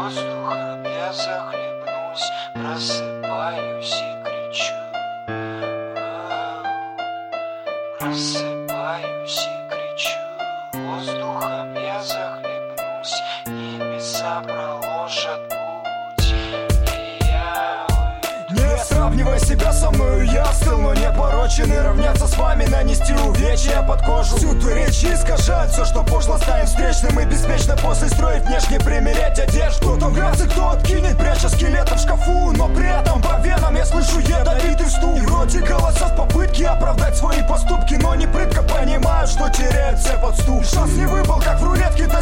воздухом я захлебнусь, просыпаюсь и кричу. Просыпаюсь и кричу, воздухом я захлебнусь, небеса проложат путь, и я уйду. Не сравнивай себя со мною, я остыл, но не порочен. И равняться с вами, нанести увечья под кожу. Всю твою речь искажает, все, что пошло, станет встречным. И беспечно после строить внешне, примерять одежду. Кто грязь, кто откинет, пряча скелетом в шкафу. Но при этом по венам я слышу ядовитый стук. И вроде голоса в попытке оправдать свои поступки, но не прытко понимают, что теряют все под стук. Шанс не выпал, как в рулетке.